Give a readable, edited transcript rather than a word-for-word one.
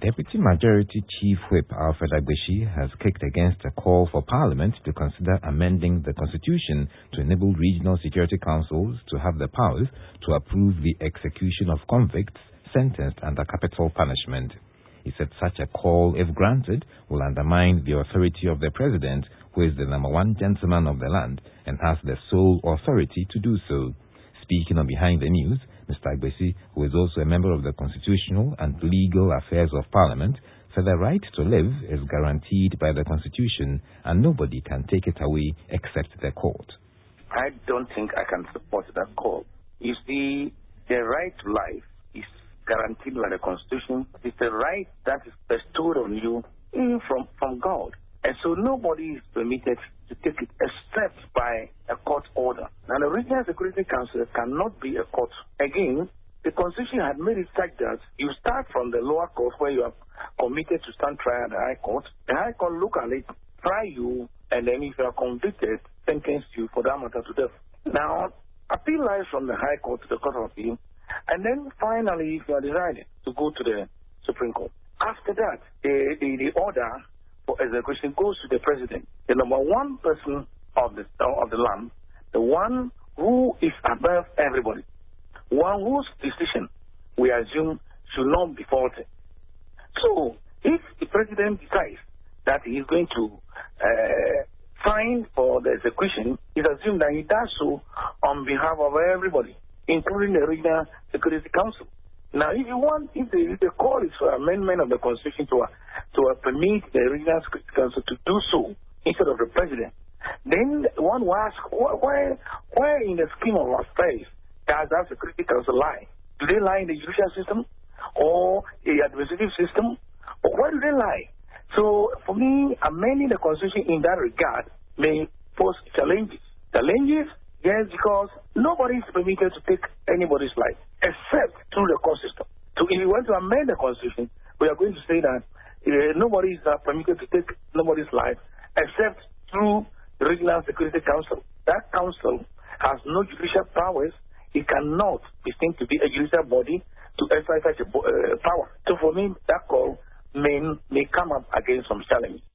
Deputy Majority Chief Whip Alfred Agbeshi has kicked against a call for Parliament to consider amending the Constitution to enable regional security councils to have the powers to approve the execution of convicts sentenced under capital punishment. He said such a call, if granted, will undermine the authority of the President, who is the number one gentleman of the land and has the sole authority to do so. Speaking on Behind the News, Mr. Agbeshi, who is also a member of the Constitutional and Legal Affairs of Parliament, said the right to live is guaranteed by the Constitution and nobody can take it away except the court. I don't think I can support that call. You see, the right to life is guaranteed by the Constitution. It's a right that is bestowed on you from God. And so nobody is permitted to take it except by a court order. Now, the Regional Security Council cannot be a court. Again, the Constitution had made it such that you start from the lower court where you are committed to stand trial at the High Court. The High Court look at it, try you, and then if you are convicted, sentence you for that matter to death. Now, appeal lies from the High Court to the Court of Appeal, and then finally, if you are decided to go to the Supreme Court. After that, the order for execution goes to the President, the number one person of the land, the one who is above everybody, one whose decision we assume should not be faulted. So, if the President decides that he is going to sign for the execution, it's assumed that he does so on behalf of everybody, including the Regional Security Council. Now, if the call is for amendment of the Constitution to permit the Regional Security Council to do so instead of the President, then one will ask, where in the scheme of affairs does that Security Council lie? Do they lie in the judicial system or the administrative system? Or where do they lie? So, for me, amending the Constitution in that regard may pose challenges. Challenges? Yes, because nobody is permitted to take anybody's life except through the court system. So if you want to amend the Constitution, we are going to say that nobody is permitted to take nobody's life except through the Regional Security Council. That council has no judicial powers. It cannot be seen to be a judicial body to exercise such a power. So for me, that call may come up against some challenges.